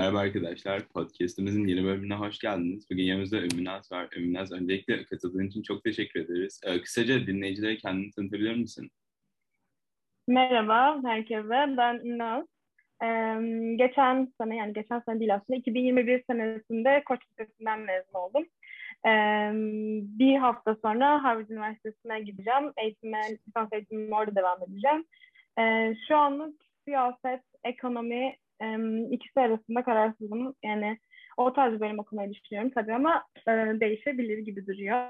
Merhaba arkadaşlar, podcast'imizin yeni bölümüne hoş geldiniz. Bugün yanımızda Ümmünaz var. Ümmünaz, öncelikle katıldığın için çok teşekkür ederiz. Kısaca dinleyicilere kendini tanıtabilir misin? Merhaba herkese. Ben Ünal. Geçen sene yani geçen sene değil aslında 2021 senesinde Koç Lisesi'nden mezun oldum. Bir hafta sonra Harvard Üniversitesi'ne gideceğim. Lisans eğitimime orada devam edeceğim. Şu anlık siyaset, ekonomi ikisi arasında kararsızım. Yani o tarz bir bölüm okumayı düşünüyorum tabii ama değişebilir gibi duruyor.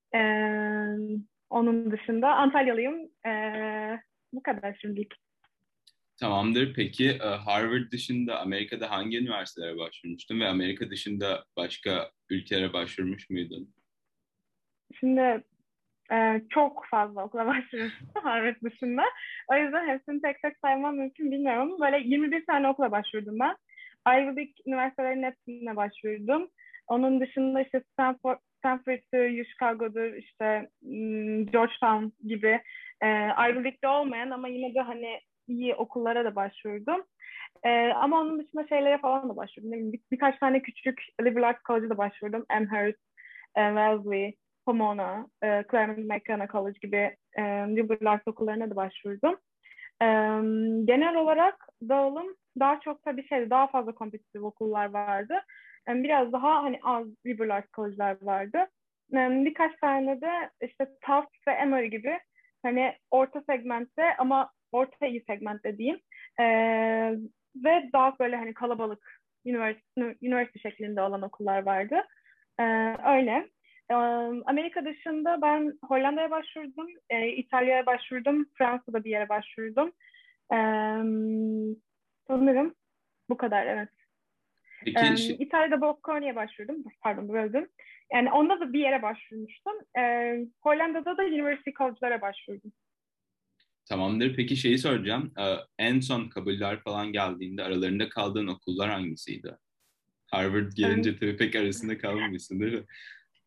Onun dışında Antalyalıyım. Bu kadar şimdilik. Tamamdır. Peki Harvard dışında Amerika'da hangi üniversitelere başvurmuştun ve Amerika dışında başka ülkelere başvurmuş muydun? Şimdi çok fazla okula başvurmuştum Harvard dışında. O yüzden hepsini tek tek saymam mümkün bilmiyorum ama böyle 21 tane okula başvurdum ben. Ivy League üniversitelerinin hepsine başvurdum. Onun dışında işte Stanford'dur, Chicago'dur, işte Georgetown gibi Ivy League'de olmayan ama yine de hani iyi okullara da başvurdum. Ama onun dışında şeylere falan da başvurdum. Birkaç tane küçük liberal arts college'a da başvurdum. Amherst, Wellesley, Pomona, Claremont McKenna College gibi liberal arts okullarına da başvurdum. E, Genel olarak dağılım daha çok tabii daha fazla kompetitif okullar vardı. Biraz daha hani az liberal arts college'lar vardı. Birkaç tane de işte Tufts ve Emory gibi hani orta segmentte ama orta iyi segmentte diyeyim. E, Ve daha böyle hani kalabalık üniversite şeklinde olan okullar vardı. Öyle. Amerika dışında ben Hollanda'ya başvurdum, İtalya'ya başvurdum, Fransa'da bir yere başvurdum. Ee, Sanırım bu kadar, evet. Peki şi- İtalya'da Bocconi'ye başvurdum, pardon böldüm. Yani onda da bir yere başvurmuştum. Hollanda'da da University College'lara başvurdum. Tamamdır. Peki şeyi soracağım. En son kabuller falan geldiğinde aralarında kaldığın okullar hangisiydi? Harvard gelince tabii pek arasında kalmamışsın değil mi?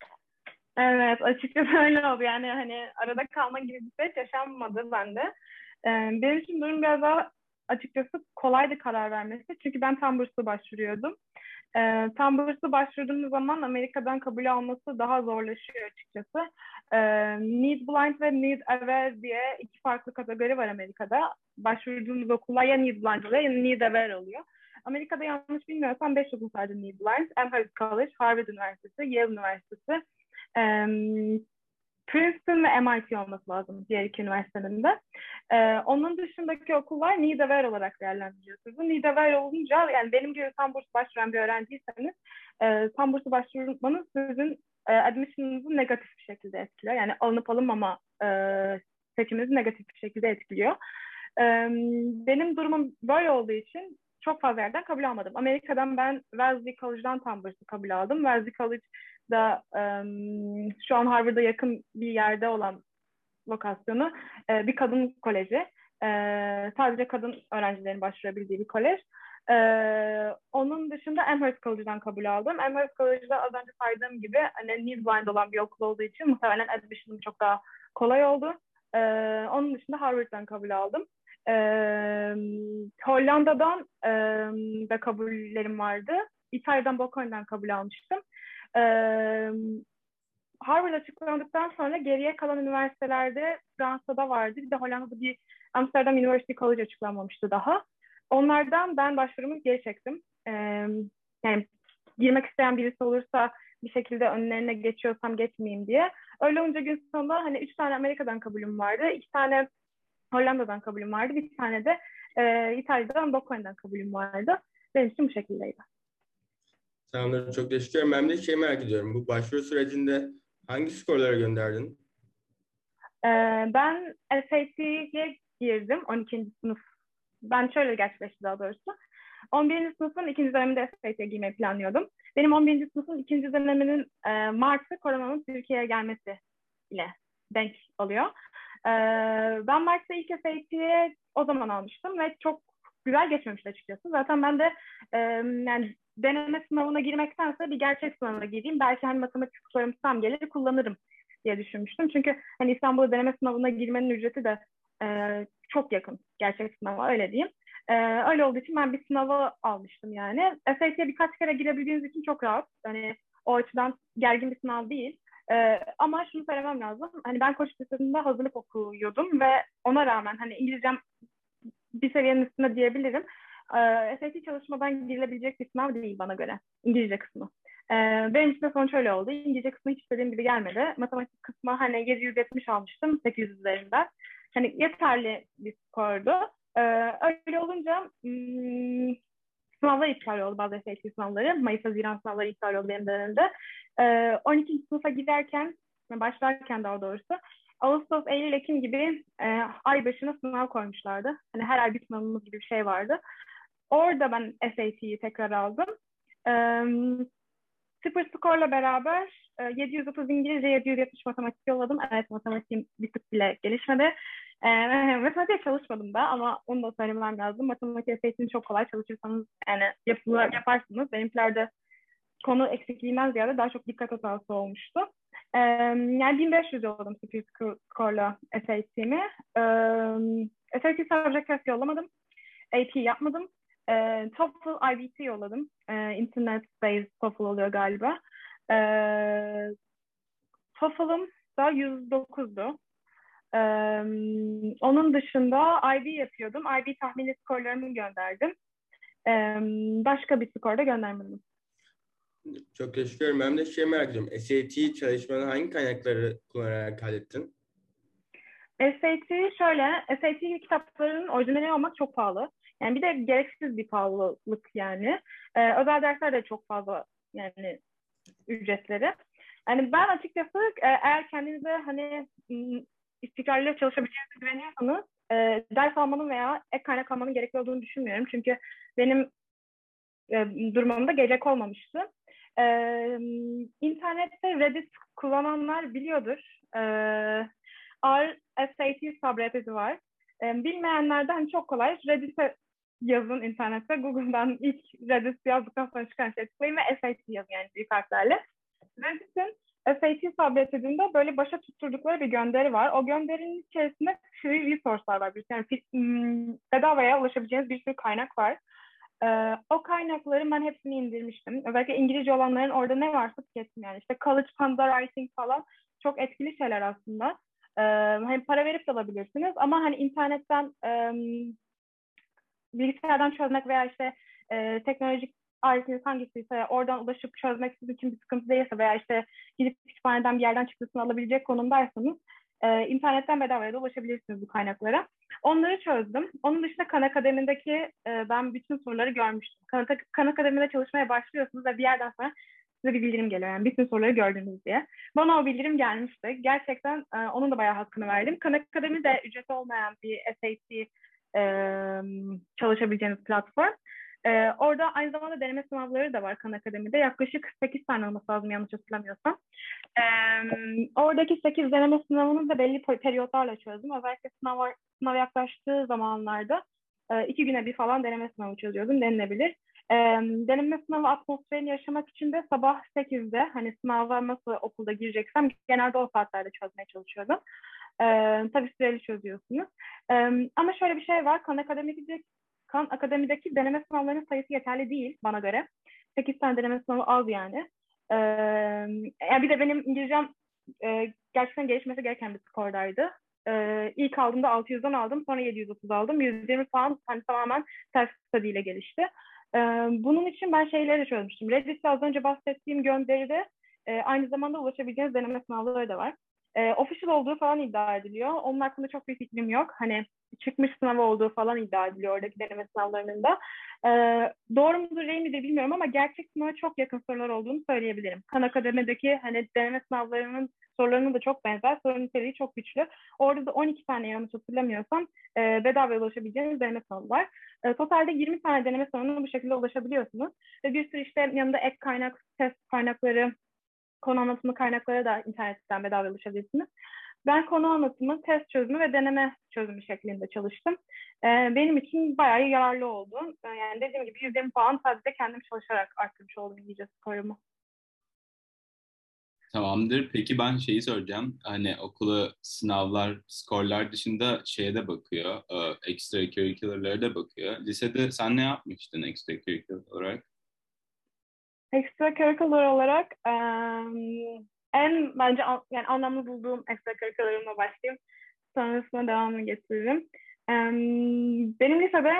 Evet, açıkçası öyle oldu. Yani hani arada kalma gibi bir süreç yaşanmadı bende. Benim için durum biraz daha açıkçası kolaydı karar vermesi. Çünkü ben tam burslu başvuruyordum. Tam burslu başvurduğumuz zaman Amerika'dan kabul alması daha zorlaşıyor açıkçası. Need Blind ve Need Aware diye iki farklı kategori var Amerika'da. Başvurduğumuz okullar ya Need Blind oluyor ya Need Aware oluyor. Amerika'da yanlış bilmiyorsam 5 okul sadece Need Blind. Amherst College, Harvard Üniversitesi, Yale Üniversitesi, Princeton ve MIT olması lazım diğer iki üniversitenin de. Onun dışındaki okullar Need Aware olarak değerlendiriyor sizi. Need Aware olunca yani benim gibi tam burs başvuran bir öğrenciyseniz tam bursu başvurmanız sizin admission'ınızı negatif bir şekilde etkiliyor. Yani alınıp alınmama seçiminizi negatif bir şekilde etkiliyor. E, Benim durumum böyle olduğu için çok fazla yerden kabul almadım. Amerika'dan ben Wellesley College'dan tam bursu kabul aldım. Wellesley College da şu an Harvard'a yakın bir yerde olan lokasyonu bir kadın koleji. Sadece kadın öğrencilerin başvurabildiği bir kolej. Onun dışında Amherst College'dan kabul aldım. Amherst College'da az önce saydığım gibi hani Need Blind olan bir okul olduğu için muhtemelen admission'ım çok daha kolay oldu. Onun dışında Harvard'dan kabul aldım. Hollanda'dan da kabullerim vardı. İtalya'dan Bocconi'den kabul almıştım. Ee, Harvard açıklandıktan sonra geriye kalan üniversitelerde Fransa'da vardı. Bir de Hollanda'da bir Amsterdam University College açıklanmamıştı daha. Onlardan ben başvurumu geri çektim. Yani girmek isteyen birisi olursa bir şekilde önlerine geçiyorsam geçmeyeyim diye. Öyle olunca gün sonunda hani 3 tane Amerika'dan kabulüm vardı. 2 tane Hollanda'dan kabulüm vardı. Bir tane de İtalya'dan Bocconi'den kabulüm vardı. Benim için bu şekildeydi. Tamamdır, çok teşekkür ederim. Ben de şey merak ediyorum. Bu başvuru sürecinde hangi skorlara gönderdin? Ben SAT'ye girdim 12. sınıf. Ben şöyle gerçekleşti daha doğrusu. 11. sınıfın ikinci döneminde SAT'ye girmeyi planlıyordum. Benim 11. sınıfın ikinci döneminin Mart'ı koronanın Türkiye'ye gelmesi ile denk oluyor. Ben Mart'ta ilk SAT'ye o zaman almıştım ve çok güzel geçmemişti açıkçası. Zaten ben de yani deneme sınavına girmektense bir gerçek sınavına gireyim. Belki hani matematik sorum tam gelir kullanırım diye düşünmüştüm. Çünkü hani İstanbul'da deneme sınavına girmenin ücreti de çok yakın gerçek sınava öyle diyeyim. Öyle olduğu için ben bir sınava almıştım yani. SAT'ye birkaç kere girebildiğiniz için çok rahat. Hani o açıdan gergin bir sınav değil. Ama şunu söylemem lazım. Hani ben koç lisesinde hazırlık okuyordum ve ona rağmen hani İngilizcem bir seviyenin üstünde diyebilirim. SAT çalışmadan girilebilecek bir sınav değil bana göre. İngilizce kısmı. Benim için de sonuç öyle oldu. İngilizce kısmı hiç istediğim gibi gelmedi. Matematik kısmı hani 770 almıştım 800 üzerinden. Hani yeterli bir skordu. Öyle olunca sınavlar iptal oldu, bazı SAT sınavları. Mayıs-Haziran sınavları iptal oldu benim dönemimde. 12. sınıfa giderken, başlarken daha doğrusu, Ağustos, Eylül, Ekim gibi ay başına sınav koymuşlardı. Hani her ay bir sınavımız gibi bir şey vardı. Orada ben SAT'yi tekrar aldım. Sıfır skorla beraber 730 İngilizce, 770 matematik yolladım. Evet, matematiğim bir tık bile gelişmedi. Matematiğe çalışmadım da, ama onu da söylemem lazım. Matematik SAT'ini çok kolay çalışırsanız yani yaparsınız. Benimkilerde konu eksikliğinden ziyade daha çok dikkat hatası olmuştu. Yani 1500 yolladım sıfır skorla SAT'imi. SAT subject test yollamadım. AP yapmadım. TOEFL IBT yolladım. Internet based TOEFL oluyor galiba. TOEFL'ım da 109'du. Onun dışında IB yapıyordum. IB tahmini skorlarımı gönderdim. Başka bir skor da göndermedim. Çok teşekkür ederim. Ben de merak ediyorum. SAT çalışmanı hangi kaynakları kullanarak hallettin? SAT şöyle, SAT kitaplarının orijinali olmak çok pahalı. Yani bir de gereksiz bir pahalılık yani. Özel dersler de çok fazla yani ücretleri. Yani ben açıkçası eğer kendinize hani istikrarlı çalışabileceğinize güveniyorsanız ders almanın veya ek kaynak almanın gerekli olduğunu düşünmüyorum. Çünkü benim durumumda gerek olmamıştı. İnternette Reddit kullananlar biliyordur. RSAT subreddit'i var. Bilmeyenlerden çok kolay. Reddit'e yazın internette. Google'dan ilk Reddit yazdıktan sonra çıkan şey tıklayın ve SAT yazın yani büyük harflerle. Reddit'in SAT subreddit'inde böyle başa tutturdukları bir gönderi var. O gönderinin içerisinde free resource'lar var. Yani bedavaya ulaşabileceğiniz bir sürü kaynak var. O kaynakları ben hepsini indirmiştim. Özellikle İngilizce olanların orada ne varsa tükettim yani. İşte College Panda Writing falan çok etkili şeyler aslında. Hani para verip de alabilirsiniz ama hani internetten bilgisayardan çözmek veya işte teknolojik aletiniz hangisiyse oradan ulaşıp çözmek sizin için bir sıkıntı değilse veya işte gidip kütüphaneden bir yerden çıktısını alabilecek konumdaysanız internetten bedavaya da ulaşabilirsiniz bu kaynaklara. Onları çözdüm. Onun dışında Khan Akademi'deki ben bütün soruları görmüştüm. Khan Akademi'de çalışmaya başlıyorsunuz ve bir yerden sonra size bir bildirim geliyor. Yani bütün soruları gördünüz diye. Bana o bildirim gelmişti. Gerçekten onun da bayağı hakkını verdim. Khan Akademi de ücreti olmayan bir SAT çalışabileceğiniz platform. Orada aynı zamanda deneme sınavları da var Khan Akademi'de. Yaklaşık 8 tane olması lazım yanlış hatırlamıyorsam. Oradaki 8 deneme sınavını da belli periyotlarla çözdüm. Özellikle sınav yaklaştığı zamanlarda 2 güne bir falan deneme sınavı çözüyordum denilebilir. Deneme sınavı atmosferini yaşamak için de sabah 8'de hani sınava nasıl okulda gireceksem genelde o saatlerde çözmeye çalışıyordum. Tabii süreli çözüyorsunuz. Ama şöyle bir şey var. Khan Akademi'deki deneme sınavlarının sayısı yeterli değil bana göre. 8 tane deneme sınavı az yani. Yani bir de benim İngilizcem gerçekten gelişmesi gereken bir skordaydı. İlk aldığımda 600'den aldım. Sonra 730 aldım. 120 puan hani tamamen self-study ile gelişti. Bunun için ben şeyleri de çözmüştüm. Reddit'te az önce bahsettiğim gönderide aynı zamanda ulaşabileceğiniz deneme sınavları da var. Official olduğu falan iddia ediliyor. Onun hakkında çok bir fikrim yok. Hani çıkmış sınavı olduğu falan iddia ediliyor oradaki deneme sınavlarının da. Doğru mudur değil midir bilmiyorum ama gerçek sınava çok yakın sorular olduğunu söyleyebilirim. Khan Akademi'deki hani deneme sınavlarının sorularının da çok benzer. Soru niteliği çok güçlü. Orada da 12 tane yanlış hatırlamıyorsam bedavaya ulaşabileceğiniz deneme sınavı var. Totalde 20 tane deneme sınavına bu şekilde ulaşabiliyorsunuz. Ve bir sürü işte yanında ek kaynak, test kaynakları, konu anlatımı kaynakları da internetten bedava ulaşabilirsiniz. Ben konu anlatımı, test çözümü ve deneme çözümü şeklinde çalıştım. Benim için bayağı yararlı oldu. Yani dediğim gibi 120 puan sadece kendim çalışarak arttırmış oldum İngilizce skorumu. Tamamdır. Peki ben şeyi soracağım. Hani okula sınavlar, skorlar dışında şeye de bakıyor. Extracurricular'lara da bakıyor. Lisede sen ne yapmıştın extracurricular olarak? Extracurricular olarak en bence yani anlamlı bulduğum extracurricular'ımla başlayayım. Sonrasında devamını getiririm. Benim lisede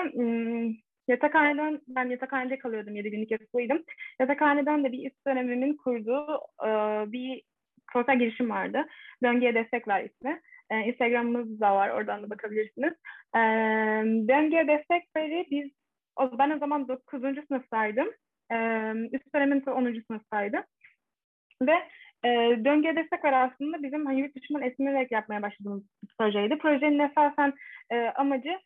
ben yatakhanede kalıyordum, 7 günlük yatılıydım. Yatakhaneden de bir üst dönemimin kurduğu bir sosyal girişim vardı. Döngüye Destekler ismi. Instagram'ımız da var, oradan da bakabilirsiniz. Döngüye Destekleri ben o zaman 9. sınıftaydım. Üst dönemin 10. sınıftaydı. Ve Döngüye Destek Ver aslında bizim hani yurt dışından esinlenerek yapmaya başladığımız bir projeydi. Projenin esasen amacı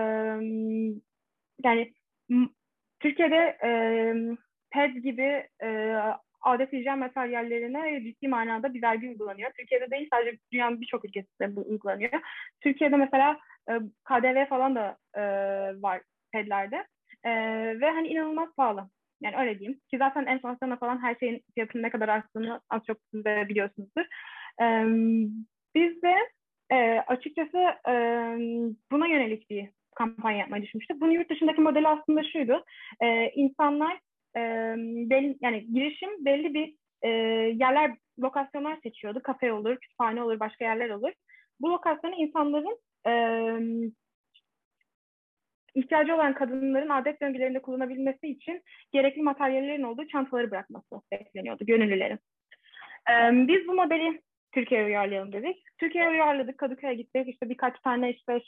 yani Türkiye'de PET gibi adet hijyen materyallerine ciddi manada bir vergi uygulanıyor. Türkiye'de değil, sadece dünyanın birçok ülkesinde bu uygulanıyor. Türkiye'de mesela KDV falan da var PET'lerde. Ve hani inanılmaz pahalı. Yani öyle diyeyim. Ki zaten enflasyonla falan her şeyin fiyatının ne kadar arttığını az çok siz de biliyorsunuzdur. Biz de açıkçası buna yönelik bir kampanya yapmayı düşünmüştük. Bunun yurt dışındaki modeli aslında şuydu. İnsanlar yani girişim belli bir yerler, lokasyonlar seçiyordu. Kafe olur, kütüphane olur, başka yerler olur. Bu lokasyonu insanların ihtiyacı olan kadınların adet döngülerinde kullanabilmesi için gerekli materyallerin olduğu çantaları bırakması bekleniyordu gönüllülerin. Biz bu modeli Türkiye'ye uyarlayalım dedik. Türkiye'ye uyarladık, Kadıköy'e gittik. İşte birkaç tane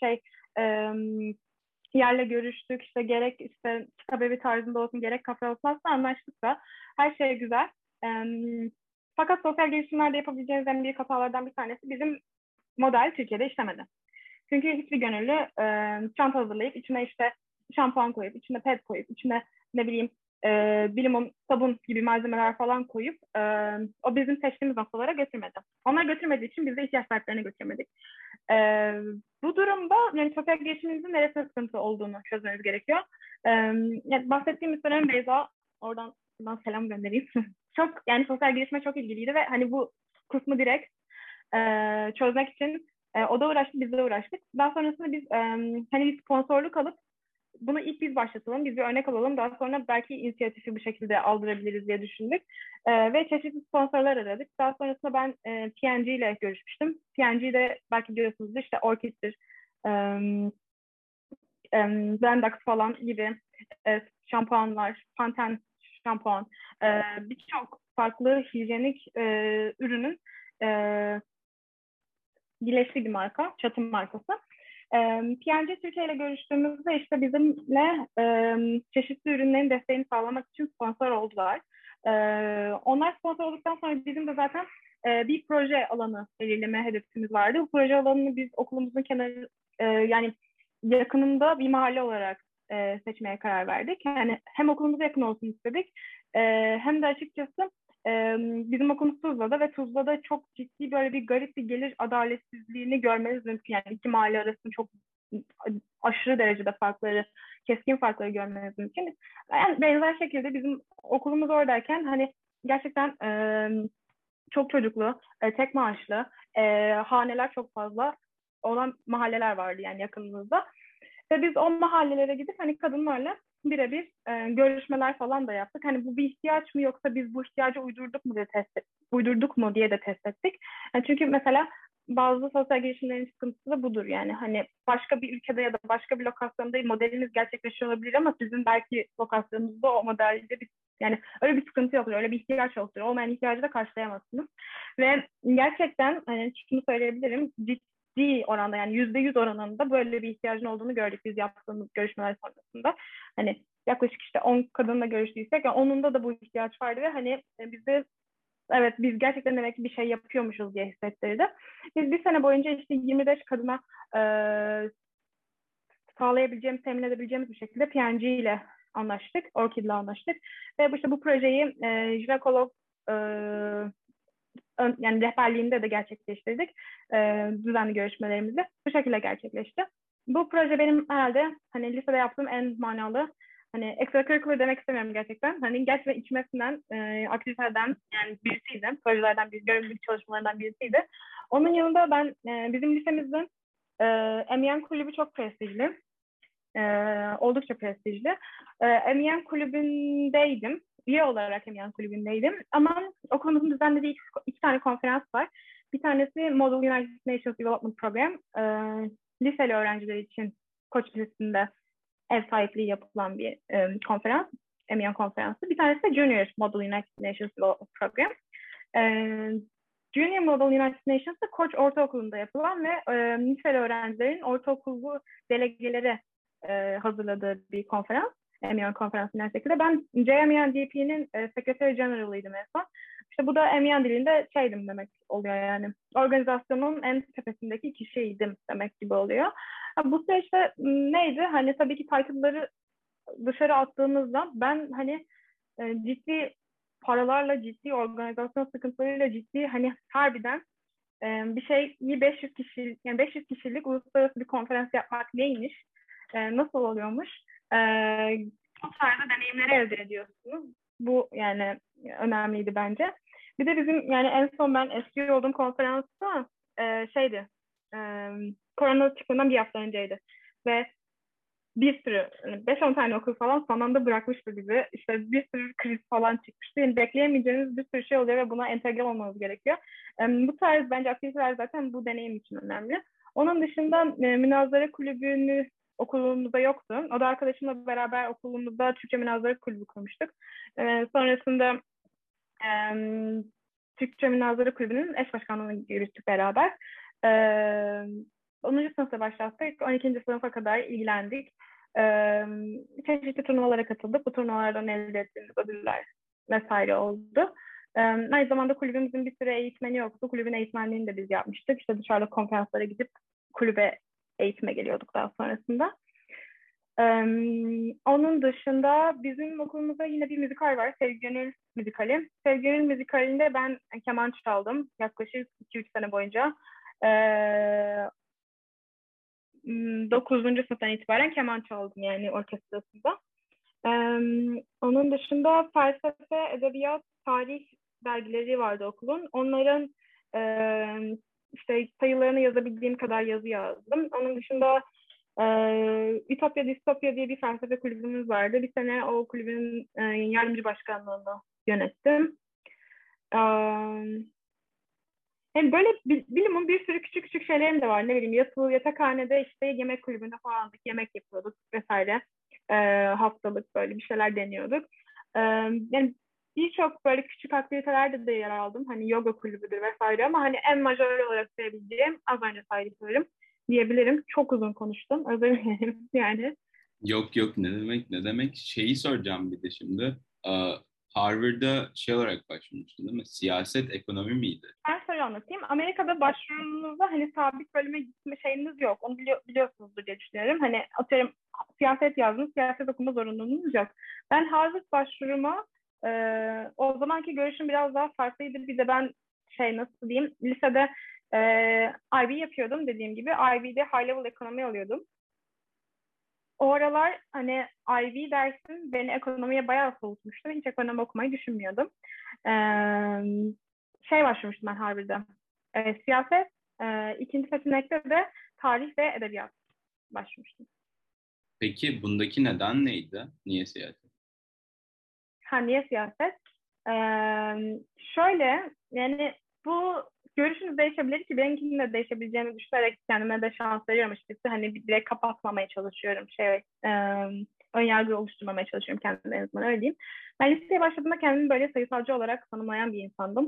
yerle görüştük. İşte gerek işte kitabevi tarzında olsun, gerek kafe olsun, aslında anlaştık da her şey güzel. Fakat sosyal girişimlerde yapabileceğiniz en büyük hatalardan bir tanesi, bizim model Türkiye'de işlemedi. Çünkü hiçbir gönüllü çanta hazırlayıp içine işte şampuan koyup, içine pet koyup, içine ne bileyim bilimum, sabun gibi malzemeler falan koyup o bizim seçtiğimiz noktalara götürmedi. Onlar götürmediği için biz de ihtiyaç sahiplerine götürmedik. Bu durumda yani sosyal girişimimizin neresinde sıkıntı olduğunu çözmemiz gerekiyor. Yani bahsettiğimiz dönem Beyza, oradan selam göndereyim. Çok yani sosyal girişime çok ilgiliydi ve hani bu kısmı direkt çözmek için o da uğraştı, biz de uğraştık. Daha sonrasında biz hani bir sponsorluk alıp bunu ilk biz başlatalım, biz bir örnek alalım. Daha sonra belki inisiyatifi bu şekilde aldırabiliriz diye düşündük. Ve çeşitli sponsorlar aradık. Daha sonrasında ben P&G ile görüşmüştüm. P&G'de belki biliyorsunuzdur, işte Orchid'dir, Blendax falan gibi şampuanlar, Pantene şampuan, birçok farklı hijyenik ürünün birleştiği bir marka, çatı markası. P&G Türkiye ile görüştüğümüzde işte bizimle çeşitli ürünlerin desteğini sağlamak için sponsor oldular. Onlar sponsor olduktan sonra bizim de zaten bir proje alanı belirleme hedefimiz vardı. Bu proje alanını biz okulumuzun kenarı yani yakınında bir mahalle olarak seçmeye karar verdik. Yani hem okulumuza yakın olsun istedik hem de açıkçası bizim okulumuz Tuzla'da ve Tuzla'da çok ciddi böyle bir garip bir gelir adaletsizliğini görmeniz mümkün. Yani iki mahalle arasında çok aşırı derecede keskin farkları görmeniz mümkün. Yani benzer şekilde bizim okulumuz oradayken hani gerçekten çok çocuklu, tek maaşlı, haneler çok fazla olan mahalleler vardı yani yakınımızda. Ve biz o mahallelere gidip hani kadınlarla birebir görüşmeler falan da yaptık. Hani bu bir ihtiyaç mı, yoksa biz bu ihtiyacı uydurduk mu diye de test ettik. Yani çünkü mesela bazı sosyal girişimlerin sıkıntısı da budur. Yani hani başka bir ülkede ya da başka bir lokasyonda modeliniz gerçekleşiyor olabilir ama sizin belki lokasyonunuzda o modelde yani öyle bir sıkıntı yoktur, öyle bir ihtiyaç yoktur. Olmayan ihtiyacı da karşılayamazsınız. Ve gerçekten hani şunu söyleyebilirim, ciddi oranda yani %100 oranında böyle bir ihtiyacın olduğunu gördük biz yaptığımız görüşmeler sonrasında. Hani yaklaşık işte 10 kadınla görüştüysek yani 10'unda da bu ihtiyaç vardı ve hani bize evet biz gerçekten demek ki bir şey yapıyormuşuz diye hissettirdi. Biz bir sene boyunca işte 25 kadına sağlayabileceğimiz, temin edebileceğimiz bir şekilde P&G ile anlaştık, Orchid'le anlaştık. Ve işte bu projeyi jinekolog yani rehberliğinde de gerçekleştirdik. Düzenli görüşmelerimizi bu şekilde gerçekleşti. Bu proje benim herhalde hani lisede yaptığım en manalı hani extracurricular demek istemiyorum gerçekten. Hani gerçekten içmesinden, aktivitelerden yani birisiydi. Projelerden biri, gönüllülük çalışmalarından birisiydi. Onun yanında ben bizim lisemizde MEN kulübü çok prestijli. Oldukça prestijli. MEN kulübündeydim. Üye olarak MEN kulübündeydim. Ama okulumuzun düzenlediği iki tane konferans var. Bir tanesi Model United Nations Development Program. Liseli öğrenciler için Koç Lisesi'nde ev sahipliği yapılan bir konferans. MEN konferansı. Bir tanesi de Junior Model United Nations Development Program. Junior Model United Nations'da Koç Ortaokulu'nda yapılan ve liseli öğrencilerin ortaokulu delegeleri hazırladığı bir konferans. MEN konferansı üniversitede. Ben JMEN-DP'nin Secretary General'ıydım en son. İşte bu da MEN dilinde şeydim demek oluyor yani. Organizasyonun en tepesindeki kişiydim demek gibi oluyor. Bu süreçte neydi? Hani tabii ki title'ları dışarı attığımızda ben hani ciddi paralarla, ciddi organizasyon sıkıntılarıyla, ciddi hani harbiden bir şeyi 500 kişilik, yani 500 kişilik uluslararası bir konferans yapmak neymiş? Nasıl oluyormuş? Çok tarzda deneyimleri elde ediyorsunuz. Bu yani önemliydi bence. Bir de bizim yani en son ben eski olduğum konferansta şeydi, korona çıktığından bir hafta önceydi. Ve bir sürü, 5-10 tane okul falan son anda bırakmıştı bizi. İşte bir sürü kriz falan çıkmıştı. Yani bekleyemeyeceğiniz bir sürü şey oluyor ve buna entegre olmanız gerekiyor. Bu tarz bence aktiviteler zaten bu deneyim için önemli. Onun dışında münazara kulübünü okulumuzda yoktu. O da arkadaşımla beraber okulumuzda Türkçe Münazara Kulübü kurmuştuk. Sonrasında Türkçe Münazara Kulübü'nün eş başkanlığını yürüttük beraber. 10. sınıfta başlattık. 12. sınıfa kadar ilgilendik. Çeşitli turnuvalara katıldık. Bu turnuvalardan elde ettiğimiz ödüller vesaire oldu. Aynı zamanda kulübümüzün bir süre eğitmeni yoktu. Kulübün eğitmenliğini de biz yapmıştık. İşte dışarıda konferanslara gidip kulübe eğitime geliyorduk daha sonrasında. Onun dışında bizim okulumuzda yine bir müzikal var. Sevgi Gönül müzikali. Sevgi Gönül müzikalinde ben keman çaldım. Yaklaşık 2-3 sene boyunca. 9. sınıftan itibaren keman çaldım yani orkestrasında. Onun dışında felsefe, edebiyat, tarih dergileri vardı okulun. Onların işte sayılarını yazabildiğim kadar yazı yazdım. Onun dışında Ütopya Distopya diye bir felsefe kulübümüz vardı. Bir sene o kulübün yardımcı başkanlığını yönettim. Yani böyle bilimin bir sürü küçük küçük şeylerim de var. Ne bileyim yatakhanede işte yemek kulübünde falandık. Yemek yapıyorduk vesaire. Haftalık böyle bir şeyler deniyorduk. Yani birçok böyle küçük aktivitelerde de yer aldım. Hani yoga kulübüdür vesaire ama hani en majör olarak sayabileceğim az önce saydıklarım diyebilirim. Çok uzun konuştum. Özür dilerim yani. Yok ne demek şeyi soracağım bir de şimdi. Harvard'a şey olarak başvurmuştun değil mi? Siyaset ekonomi miydi? Ben şöyle anlatayım. Amerika'da başvurunuzda hani sabit bölüme gitme şeyiniz yok. Onu biliyorsunuzdur diye düşünüyorum. Hani atıyorum siyaset yazdınız, siyaset okuma zorunluluğunuz yok. Ben Harvard başvuruma o zamanki görüşüm biraz daha farklıydı. Bir de ben nasıl diyeyim lisede IB yapıyordum dediğim gibi. IB'de high level ekonomi alıyordum. O aralar hani IB dersim beni ekonomiye bayağı soğutmuştu. Hiç ekonomi okumayı düşünmüyordum. Başvurmuştum ben Harvard'da. Siyaset, ikinci seçenekte de tarih ve edebiyat başvurmuştum. Peki bundaki neden neydi? Niye siyaset? Niye siyaset? Şöyle yani bu görüşünüz değişebilir ki benimkinin de değişebileceğini düşünerek kendime de şans veriyorum açıkçası. Hani direkt kapatmamaya çalışıyorum. Önyargı oluşturmamaya çalışıyorum kendime en azından öyle diyeyim. Ben liseye başladığımda kendimi böyle sayısalcı olarak tanımlayan bir insandım.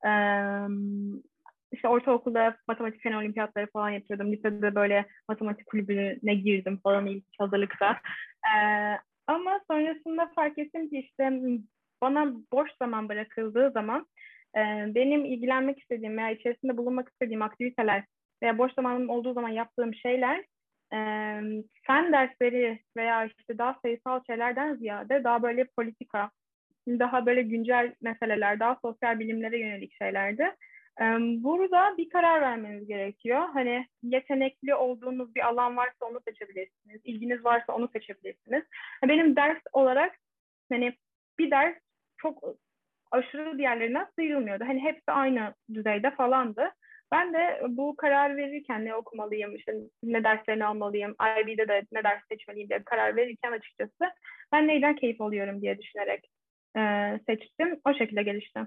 İşte ortaokulda matematik fen olimpiyatları falan yapıyordum. Lisede böyle matematik kulübüne girdim falan ilk hazırlıkta. Ama sonrasında fark ettim ki işte bana boş zaman bırakıldığı zaman benim ilgilenmek istediğim veya içerisinde bulunmak istediğim aktiviteler veya boş zamanım olduğu zaman yaptığım şeyler fen dersleri veya işte daha sayısal şeylerden ziyade daha böyle politika, daha böyle güncel meseleler, daha sosyal bilimlere yönelik şeylerdi. Burada bir karar vermeniz gerekiyor. Hani yetenekli olduğunuz bir alan varsa onu seçebilirsiniz. İlginiz varsa onu seçebilirsiniz. Benim ders olarak hani bir ders çok aşırı diğerlerinden sıyrılmıyordu. Hani hepsi aynı düzeyde falandı. Ben de bu karar verirken ne okumalıyım, işte ne derslerini almalıyım, IB'de de ne ders seçmeliyim diye karar verirken açıkçası ben neyden keyif alıyorum diye düşünerek seçtim. O şekilde gelişti.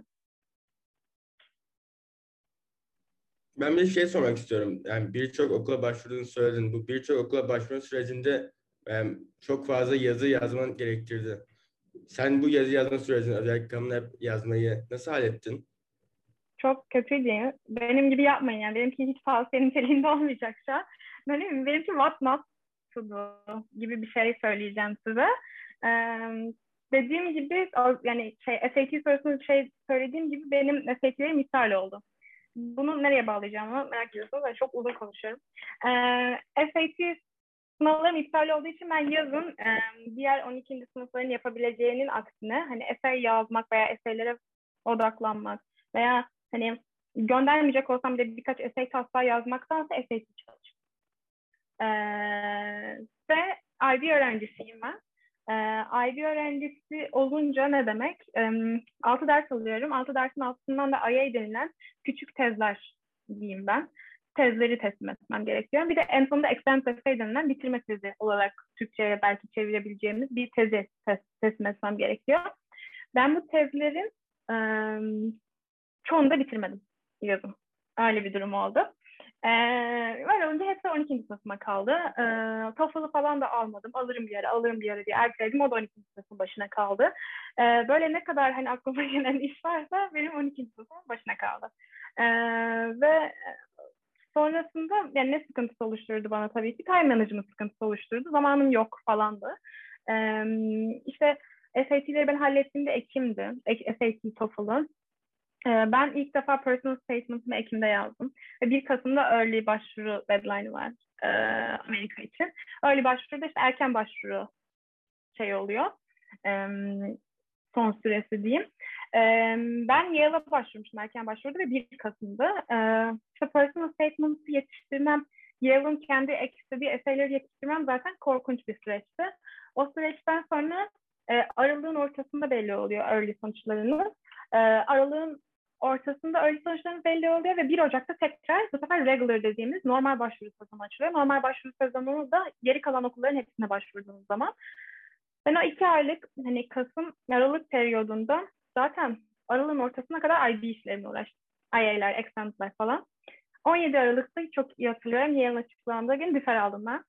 Ben bir şey sormak istiyorum. Yani birçok okula başvurduğunu söyledin. Bu birçok okula başvuru sürecinde çok fazla yazı yazman gerektirdi. Sen bu yazı yazma sürecini, özellikle Common App yazmayı nasıl hallettin? Çok kötüydü. Benim gibi yapmayın yani. Benimki hiç tavsiye niteliğinde olmayacak şu an. Benimki what not to do gibi bir şey söyleyeceğim size. Dediğim gibi yani SAT sorusunu söylediğim gibi benim SAT'lerim iptal oldu. Bunu nereye bağlayacağımı merak ediyorsunuz. Ben çok uzun konuşuyorum. SAT sınavlarım iptal olduğu için ben yazın diğer 12. sınıfların yapabileceğinin aksine hani essay yazmak veya eseylere odaklanmak veya hani göndermeyecek olsam bile birkaç essay taslağı yazmaktansa SAT çalıştım. Ve IB öğrencisiyim ben. IB öğrencisi olunca ne demek? 6 ders alıyorum. 6 dersin altından da IA denilen küçük tezler diyeyim ben. Tezleri teslim etmem gerekiyor. Bir de en sonunda extended essay denilen bitirme tezi olarak Türkçe'ye belki çevirebileceğimiz bir tezi teslim etmem gerekiyor. Ben bu tezlerin çoğunu da bitirmedim yazım. Öyle bir durum oldu. Öyle olunca hepsi 12. sınıfıma kaldı. TOEFL'ı falan da almadım. Alırım bir ara diye erteledim. O da 12. sınıfın başına kaldı. Böyle ne kadar hani aklıma gelen iş varsa benim 12. sınıfın başına kaldı. Ve sonrasında yani ne sıkıntısı oluşturdu bana tabii ki? Time management sıkıntısı oluşturdu. Zamanım yok falandı. İşte SAT'leri ben hallettiğimde Ekim'di. SAT, TOEFL'ı. Ben ilk defa personal statement'ımı Ekim'de yazdım. Ve 1 Kasım'da early başvuru deadline'ı var Amerika için. Early başvuruda işte erken başvuru oluyor. Son süresi diyeyim. Ben Yale'a başvurmuştum erken başvuruda ve 1 Kasım'da. İşte personal statement'ı yetiştirmem, Yale'ın kendi istediği eserleri yetiştirmem zaten korkunç bir süreçti. O süreçten sonra aralığın ortasında belli oluyor early sonuçlarınız. Aralığın ortasında early sonuçlarınız belli oluyor ve 1 Ocak'ta tekrar bu sefer regular dediğimiz normal başvuru sezonu açılıyor. Normal başvuru sezonu da geri kalan okulların hepsine başvurduğunuz zaman. Ben o 2 aylık hani Kasım-Aralık periyodunda zaten aralığın ortasına kadar IB işlerimle uğraştım. IA'ler, exam'lar falan. 17 Aralık'ta çok iyi hatırlıyorum. Yale'ın açıklandığı gün difer aldım ben.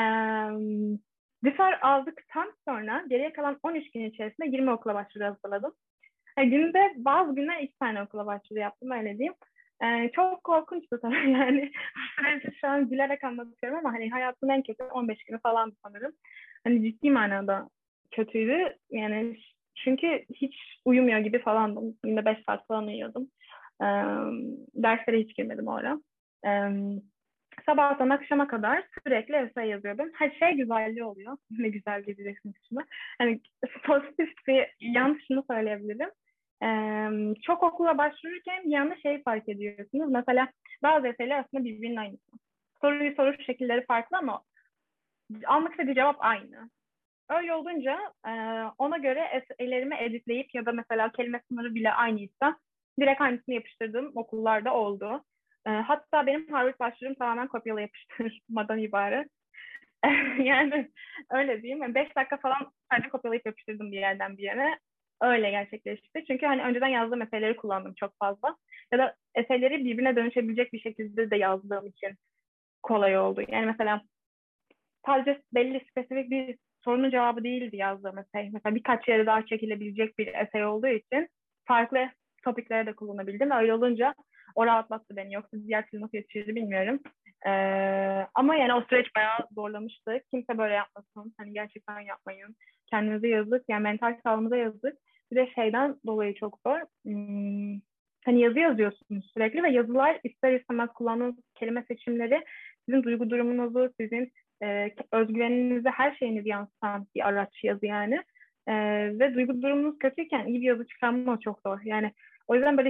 Difer aldıktan sonra geriye kalan 13 gün içerisinde 20 okula başvuru hazırladım. Günde bazı günler 2 tane okula başvuru yaptım öyle diyeyim. Çok korkunçtu tabii yani. Şu an gülerek anlatıyorum ama hani hayatımın en kötü 15 günü falan sanırım. Hani ciddi manada kötüydü. Yani çünkü hiç uyumuyor gibi falandım. Günde 5 saat falan uyuyordum. Derslere hiç girmedim o ara. Sabahtan akşama kadar sürekli essay yazıyordum. Her şey güzelliği oluyor. Ne güzel diyeceksiniz şimdi. Hani pozitif bir yanlış şunu söyleyebilirim. Çok okula başvururken bir yanda fark ediyorsunuz. Mesela bazı essayler aslında birbirinin aynısı. Soru şekilleri farklı ama almak istediği cevap aynı. Öyle olunca ona göre essaylerimi editleyip ya da mesela kelime sınırı bile aynıysa direkt aynısını yapıştırdığım okullarda oldu. Hatta benim Harvard başvurum tamamen kopyala yapıştırmadan ibaret. Yani öyle diyeyim. Yani 5 dakika falan sadece kopyalayıp yapıştırdım bir yerden bir yere. Öyle gerçekleşti. Çünkü hani önceden yazdığım eserleri kullandım çok fazla. Ya da eserleri birbirine dönüşebilecek bir şekilde de yazdığım için kolay oldu. Yani mesela sadece belli spesifik bir sorunun cevabı değildi yazdığım essay. Mesela birkaç yere daha çekilebilecek bir essay olduğu için farklı topiklere de kullanabildim. Öyle olunca o rahatlattı beni. Yoksa diğer türlü nasıl yetişirdi bilmiyorum. Ama yani o süreç bayağı zorlamıştı. Kimse böyle yapmasın. Hani gerçekten yapmayın. Kendinize yazık. Yani mental sağlığınıza yazık. Bir de şeyden dolayı çok zor. Hani yazı yazıyorsunuz sürekli ve yazılar ister istemez kullandığınız kelime seçimleri sizin duygu durumunuzu, sizin özgüveninizi, her şeyinizi yansıtan bir araç yazı yani. Ve duygu durumunuz kötüyken iyi bir yazı çıkarmanız çok zor. Yani o yüzden böyle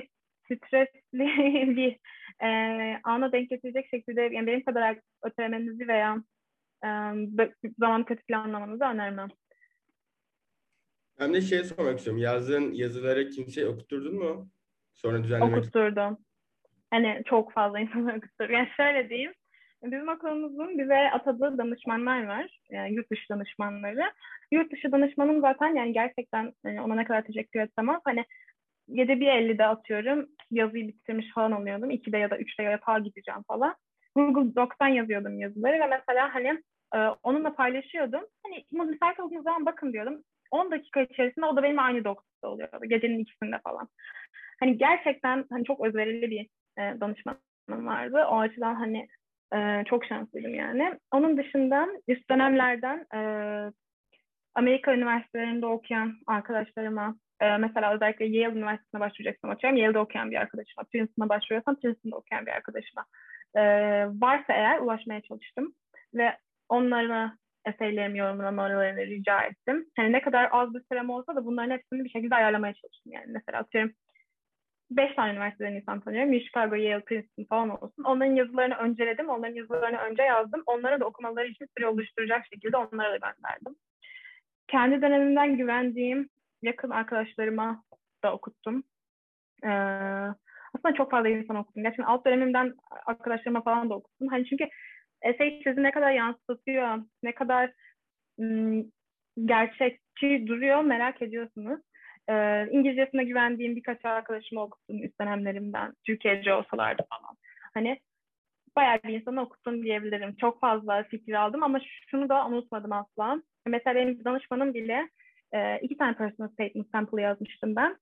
stresli bir ana denk getirecek şekilde, yani benim kadar ötelemenizi veya zaman kötü planlamanızı önermem. Ben de şey sormak istiyorum. Yazdığın yazıları kimseye okutturdun mu? Sonra düzenlemek. Okutturdum. Hani çok fazla insanlar okutturdum. Yani şöyle diyeyim. Bizim okulumuzun bize atadığı danışmanlar var. Yani yurt dışı danışmanları. Yurt dışı danışmanım zaten, yani gerçekten ona ne kadar teşekkür etsem az. Hani 7:50'de atıyorum yazıyı bitirmiş falan oluyordum. 2'de ya da 3'te yatağa gideceğim falan. Google Docs'tan yazıyordum yazıları ve mesela hani onunla paylaşıyordum. Hani müsait olduğunuz zaman bakın diyordum. 10 dakika içerisinde o da benim aynı Docs'ta oluyordu. Gecenin ikisinde falan. Hani gerçekten hani çok özverili bir danışmanım vardı. O açıdan hani çok şanslıydım yani. Onun dışında üst dönemlerden Amerika üniversitelerinde okuyan arkadaşlarıma, mesela özellikle Yale Üniversitesi'ne başvuracaksam atıyorum, Yale'de okuyan bir arkadaşıma, Princeton'a başvuruyorsam Princeton'da okuyan bir arkadaşıma varsa eğer ulaşmaya çalıştım ve onlara eserlerimi yorumlamalarını rica ettim. Hani ne kadar az bir sürem olsa da bunların hepsini bir şekilde ayarlamaya çalıştım. Yani mesela atıyorum 5 tane üniversiteden insan tanıyorum. Chicago, Yale, Princeton falan olsun. Onların yazılarını önceledim. Onların yazılarını önce yazdım. Onlara da okumaları için süre oluşturacak şekilde onlara da gönderdim. Kendi dönemimden güvendiğim yakın arkadaşlarıma da okuttum. Aslında çok fazla insan okuttum. Gerçekten alt dönemimden arkadaşlarıma falan da okuttum. Hani çünkü essay sizi ne kadar yansıtıyor, ne kadar gerçekçi duruyor merak ediyorsunuz. İngilizcesine güvendiğim birkaç arkadaşıma okuttum üst dönemlerimden. Türkiye'ci olsalardı falan. Hani bayağı bir insana okuttum diyebilirim. Çok fazla fikir aldım ama şunu da unutmadım asla. Mesela benim danışmanım bile 2 tane personal statement sample yazmıştım ben.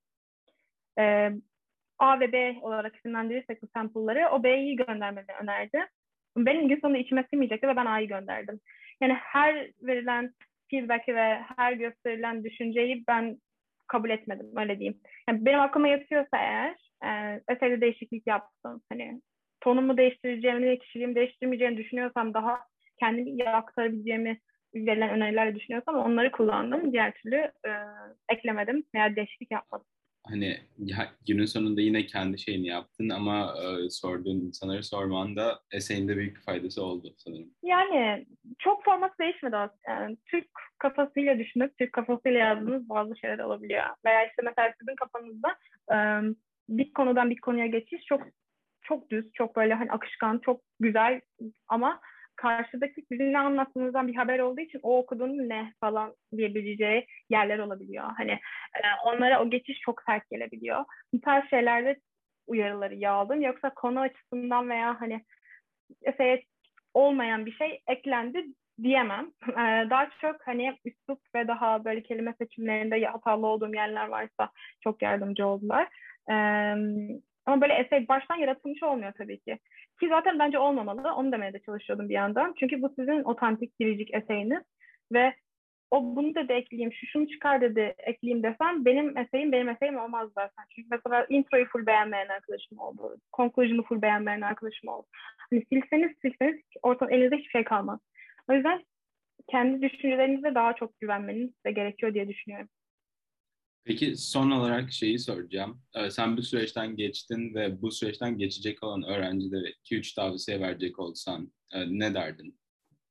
A ve B olarak isimlendirirsek bu sample'ları, o B'yi göndermemi önerdi. Benim gün sonunda içime sinmeyecekti ve ben A'yı gönderdim. Yani her verilen feedback'i ve her gösterilen düşünceyi ben kabul etmedim, öyle diyeyim. Yani benim aklıma yatıyorsa eğer, eserde değişiklik yaptım. Hani tonumu değiştireceğimi, kişiliğimi değiştirmeyeceğimi düşünüyorsam, daha kendimi iyi aktarabileceğimi verilen önerilerle düşünüyorsam onları kullandım. Diğer türlü eklemedim veya değişiklik yapmadım. Hani günün sonunda yine kendi şeyini yaptın ama sorduğun insanları sorman da essay'inde büyük bir faydası oldu sanırım. Yani çok format değişmedi aslında. Yani Türk kafasıyla düşünüp Türk kafasıyla yazdığınız bazı şeyler olabiliyor. Veya işte mesela sizin kafanızda bir konudan bir konuya geçiş çok düz, çok böyle hani akışkan, çok güzel ama karşıdaki sizin ne anlattığınızdan bir haber olduğu için o okuduğunuz ne falan diyebileceği yerler olabiliyor. Hani onlara o geçiş çok sert gelebiliyor. Bu tarz şeylerde uyarıları yağdım. Yoksa konu açısından veya hani essay'e olmayan bir şey eklendi diyemem. Daha çok hani üslup ve daha böyle kelime seçimlerinde hatalı olduğum yerler varsa çok yardımcı oldular. Ama böyle essay baştan yaratılmış olmuyor tabii ki. Ki zaten bence olmamalı. Onu demeye de çalışıyordum bir yandan. Çünkü bu sizin otantik biricik essayiniz ve o bunu da ekleyeyim, şunu çıkar dedi ekleyeyim desem benim essayim olmaz zaten. Çünkü mesela introyu full beğenmeyen arkadaşım oldu. Conclusion'u full beğenmeyen arkadaşım oldu. Hani silseniz ortada elinizde hiçbir şey kalmaz. O yüzden kendi düşüncelerinize daha çok güvenmeniz de gerekiyor diye düşünüyorum. Peki son olarak şeyi soracağım. Sen bu süreçten geçtin ve bu süreçten geçecek olan öğrencilere 2-3 tavsiye verecek olsan ne derdin?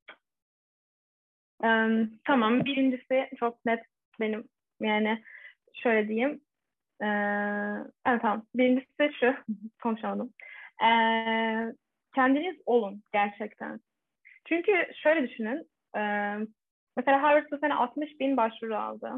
Tamam. Birincisi çok net benim, yani şöyle diyeyim. Evet, tamam. Birincisi şu. Konuşamadım. Kendiniz olun gerçekten. Çünkü şöyle düşünün. Mesela Harvard bu sene 60.000 başvuru aldı.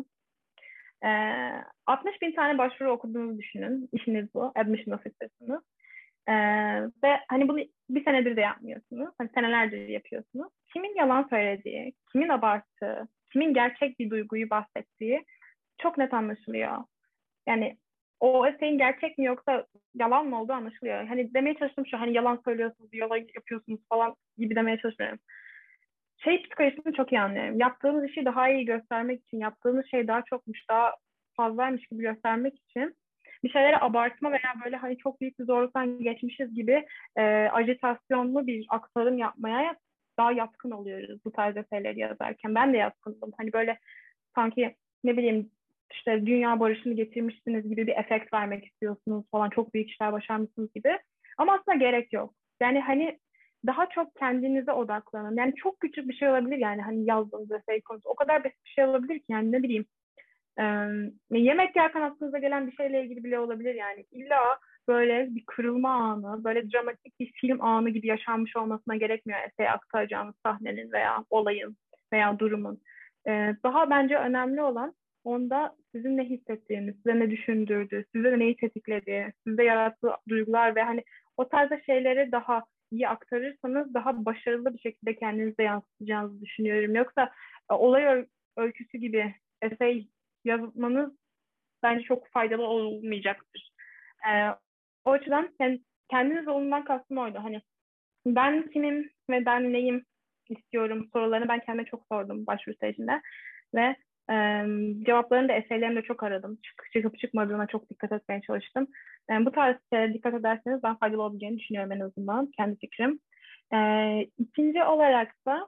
60.000 tane başvuru okuduğunuzu düşünün. İşiniz bu. Admission officer'sınız. Ve hani bunu bir senedir de yapmıyorsunuz. Hani senelerdir yapıyorsunuz. Kimin yalan söylediği, kimin abarttığı, kimin gerçek bir duyguyu bahsettiği çok net anlaşılıyor. Yani o eserin gerçek mi yoksa yalan mı olduğu anlaşılıyor. Hani demeye çalıştım şu, hani yalan söylüyorsunuz, yalan yapıyorsunuz falan gibi demeye çalışmıyorum. Psikolojisini çok iyi anlıyorum. Yaptığınız işi daha iyi göstermek için, yaptığınız şey daha çokmuş, daha fazlaymış gibi göstermek için bir şeyleri abartma veya böyle hani çok büyük bir zorluktan geçmişiz gibi ajitasyonlu bir aktarım yapmaya daha yatkın oluyoruz bu tarz eserleri yazarken. Ben de yatkındım. Hani böyle sanki ne bileyim işte dünya barışını getirmişsiniz gibi bir efekt vermek istiyorsunuz falan, çok büyük işler başarmışsınız gibi. Ama aslında gerek yok. Yani hani daha çok kendinize odaklanın. Yani çok küçük bir şey olabilir, yani hani yazdığınız essay konusu. O kadar basit bir şey olabilir ki, yani ne bileyim. Yemek yerken aklınıza gelen bir şeyle ilgili bile olabilir yani. İlla böyle bir kırılma anı, böyle dramatik bir film anı gibi yaşanmış olmasına gerekmiyor essay aktaracağınız sahnenin veya olayın veya durumun. Daha bence önemli olan onda sizin ne hissettiğiniz, size ne düşündürdü, size neyi tetikledi, sizde yarattığı duygular ve hani o tarzda şeyleri daha iyi aktarırsanız daha başarılı bir şekilde kendinize yansıtacağınızı düşünüyorum. Yoksa olay öyküsü gibi essay yazmanız bence çok faydalı olmayacaktır. Ee, O açıdan yani kendiniz olumdan kastım oydu. Hani ben kimim ve ben neyim istiyorum sorularını ben kendime çok sordum başvuru sürecinde. Ve cevaplarını da eseylerimde çok aradım. Çıkıp çıkmadığına çok dikkat etmeye çalıştım. Bu tarz şeylere dikkat ederseniz ben faydalı olabileceğini düşünüyorum en azından. Kendi fikrim. İkinci olarak da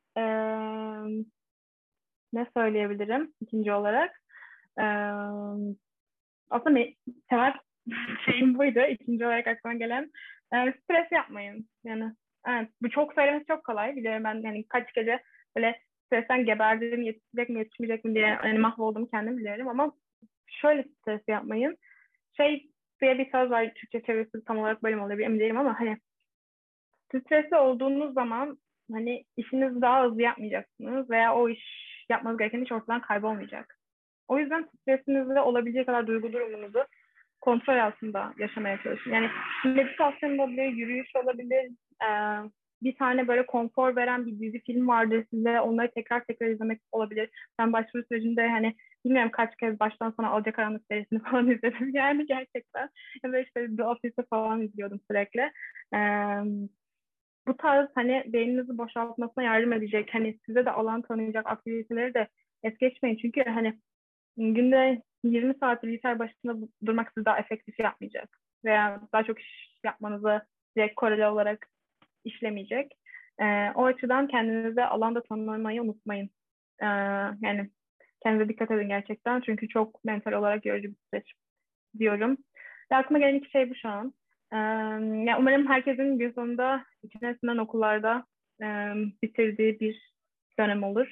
ne söyleyebilirim ikinci olarak? Ee, Aslında temel şeyim buydu. İkinci olarak aklıma gelen. Stres yapmayın. Yani evet, bu çok söylemesi çok kolay. Biliyorum ben yani kaç gece böyle stresten geberdim, yetişecek mi yetişmeyecek mi diye hani mahvoldum kendim biliyorum ama şöyle stres yapmayın. Şey diye bir söz var, Türkçe çevirisi tam olarak böyle mi oluyor emin değilim ama hani stresli olduğunuz zaman hani işinizi daha hızlı yapmayacaksınız veya o iş yapmanız gereken iş ortadan kaybolmayacak. O yüzden stresinizde olabilecek kadar duygu durumunuzu kontrol altında yaşamaya çalışın. Yani meditasyon olabilir, yürüyüş olabilir, bir tane böyle konfor veren bir dizi film vardır size, onları tekrar tekrar izlemek olabilir. Ben başvuru sürecinde hani bilmiyorum kaç kez baştan sona Alacakaranlık serisini falan izledim. Yani gerçekten. Ve işte The Office'ı falan izliyordum sürekli. Bu tarz hani beyninizi boşaltmasına yardım edecek, hani size de alan tanıyacak aktiviteleri de es geçmeyin. Çünkü hani günde 20 saat bilgisayar başında durmak sizi daha efektif yapmayacak. Veya daha çok iş yapmanızı direkt koreli olarak işlemeyecek. O açıdan kendinize alanda tanımlamayı unutmayın. Yani kendinize dikkat edin gerçekten. Çünkü çok mental olarak yorucu bir süreç diyorum. Ve aklıma gelen iki şey bu şu an. Yani umarım herkesin gün sonunda içerisinden okullarda bitirdiği bir dönem olur.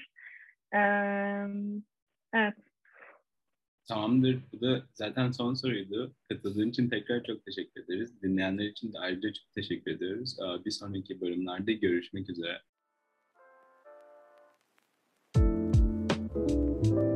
Evet. Tamamdır. Bu da zaten son soruydu. Katıldığın için tekrar çok teşekkür ederiz. Dinleyenler için de ayrıca çok teşekkür ediyoruz. Bir sonraki bölümlerde görüşmek üzere.